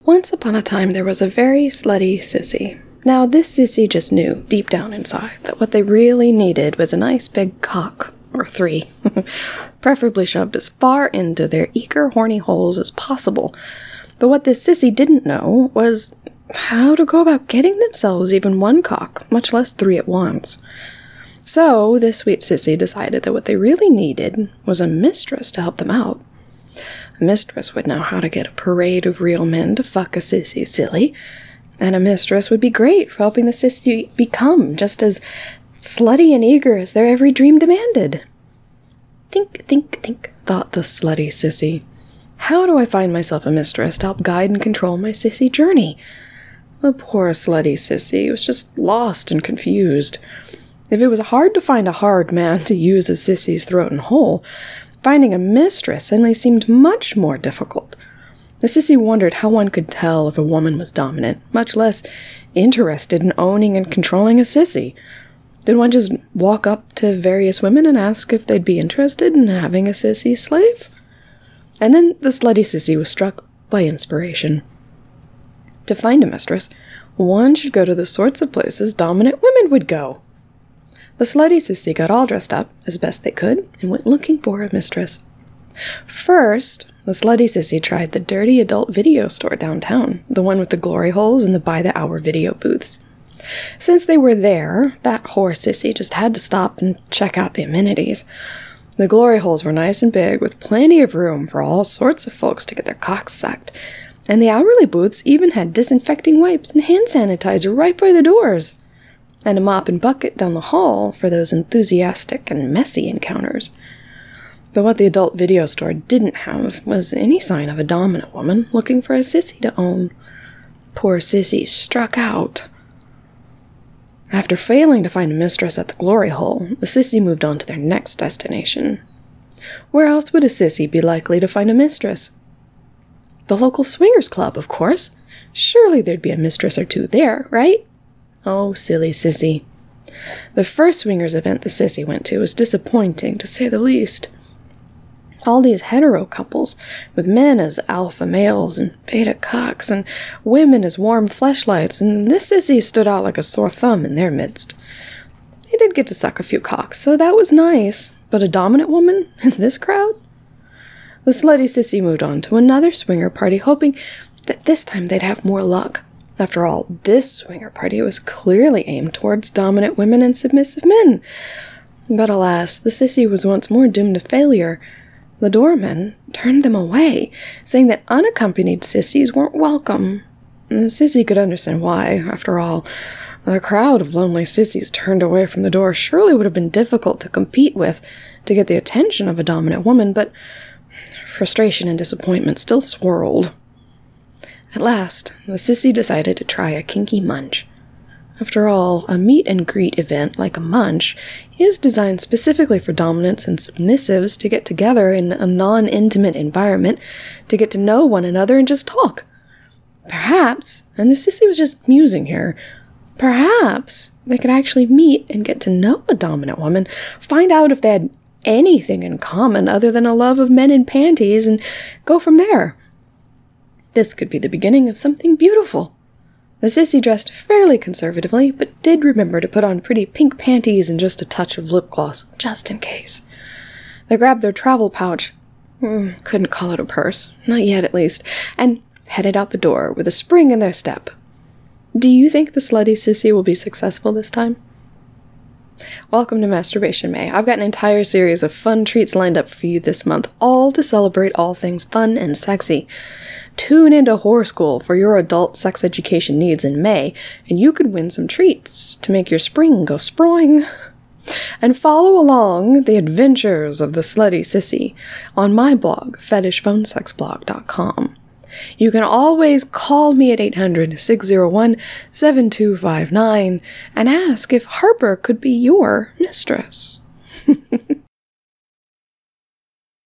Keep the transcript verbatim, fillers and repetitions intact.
Once upon a time, there was a very slutty sissy. Now, this sissy just knew, deep down inside, that what they really needed was a nice big cock, or three, preferably shoved as far into their eager, horny holes as possible. But what this sissy didn't know was how to go about getting themselves even one cock, much less three at once. So, this sweet sissy decided that what they really needed was a mistress to help them out. A mistress would know how to get a parade of real men to fuck a sissy silly, and a mistress would be great for helping the sissy become just as slutty and eager as their every dream demanded. Think, think, think, thought the slutty sissy. How do I find myself a mistress to help guide and control my sissy journey? The poor slutty sissy was just lost and confused. If it was hard to find a hard man to use a sissy's throat and hole, finding a mistress suddenly seemed much more difficult. The sissy wondered how one could tell if a woman was dominant, much less interested in owning and controlling a sissy. Did one just walk up to various women and ask if they'd be interested in having a sissy slave? And then the slutty sissy was struck by inspiration. To find a mistress, one should go to the sorts of places dominant women would go. The slutty sissy got all dressed up, as best they could, and went looking for a mistress. First, the slutty sissy tried the dirty adult video store downtown, the one with the glory holes and the by-the-hour video booths. Since they were there, that whore sissy just had to stop and check out the amenities. The glory holes were nice and big, with plenty of room for all sorts of folks to get their cocks sucked, and the hourly booths even had disinfecting wipes and hand sanitizer right by the doors, and a mop and bucket down the hall for those enthusiastic and messy encounters. But what the adult video store didn't have was any sign of a dominant woman looking for a sissy to own. Poor sissy struck out. After failing to find a mistress at the glory hole, the sissy moved on to their next destination. Where else would a sissy be likely to find a mistress? The local swingers club, of course. Surely there'd be a mistress or two there, right? Oh, silly sissy. The first swingers event the sissy went to was disappointing, to say the least. All these hetero couples, with men as alpha males and beta cocks, and women as warm fleshlights, and this sissy stood out like a sore thumb in their midst. They did get to suck a few cocks, so that was nice, but a dominant woman in this crowd? The slutty sissy moved on to another swinger party, hoping that this time they'd have more luck. After all, this swinger party was clearly aimed towards dominant women and submissive men. But alas, the sissy was once more doomed to failure. The doormen turned them away, saying that unaccompanied sissies weren't welcome. The sissy could understand why. After all, the crowd of lonely sissies turned away from the door surely would have been difficult to compete with to get the attention of a dominant woman, but frustration and disappointment still swirled. At last, the sissy decided to try a kinky munch. After all, a meet and greet event like a munch is designed specifically for dominants and submissives to get together in a non-intimate environment, to get to know one another and just talk. Perhaps, and the sissy was just musing here, perhaps they could actually meet and get to know a dominant woman, find out if they had anything in common other than a love of men in panties, and go from there. This could be the beginning of something beautiful. The sissy dressed fairly conservatively, but did remember to put on pretty pink panties and just a touch of lip gloss, just in case. They grabbed their travel pouch, mm, couldn't call it a purse, not yet at least, and headed out the door with a spring in their step. Do you think the slutty sissy will be successful this time? Welcome to Masturbation May. I've got an entire series of fun treats lined up for you this month, all to celebrate all things fun and sexy. Tune into Whore School for your adult sex education needs in May, and you could win some treats to make your spring go sproing. And follow along the adventures of the slutty sissy on my blog, fetish phone sex blog dot com. You can always call me at eight hundred, six oh one, seven two five nine and ask if Harper could be your mistress.